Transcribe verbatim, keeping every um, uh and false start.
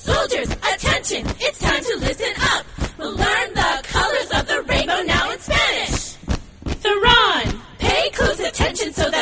Soldiers, attention, it's time to listen up. We'll learn the colors of the rainbow now in Spanish. Theron, pay close attention so